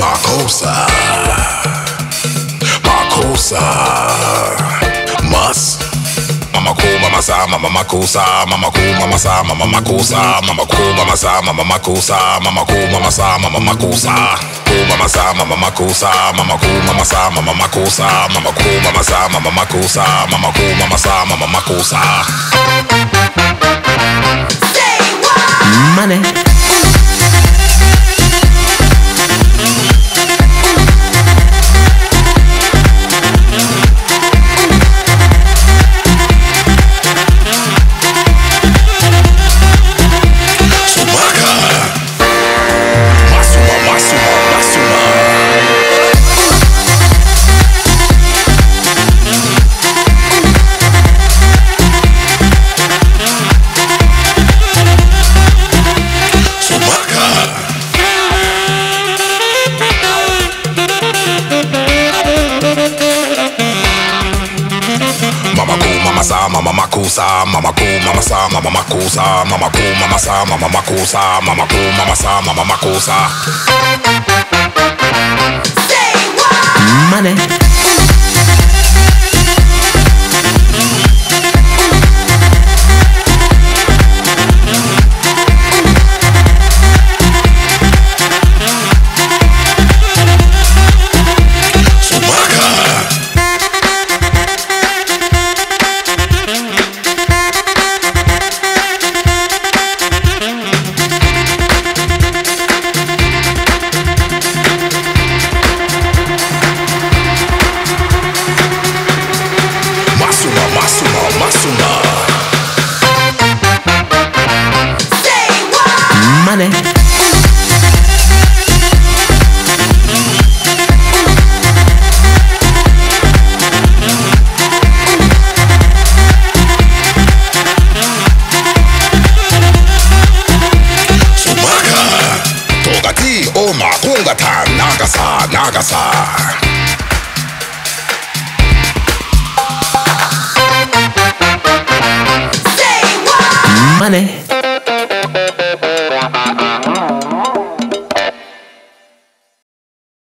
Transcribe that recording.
Makosa, Makosa, Mas. Mama cool, mama sa, mama makusa, mama cool, mama sa, mama makusa, mama cool, mama sa, mama makusa, mama cool, mama sa, mama makusa, cool, mama sa, mama makusa, mama cool, mama sa, mama makusa, mama cool, mama sa, mama makusa, mama cool, mama sa, mama makusa. Say what? Money. Mama makusa, mama cool, mama sa, mama makusa, mama cool, mama sa, mama makusa, mama cool, mama sa, mama makusa. Say what? Money. Money. Sumaka, togati o makungata, nagasa, nagasa. Say what? Money.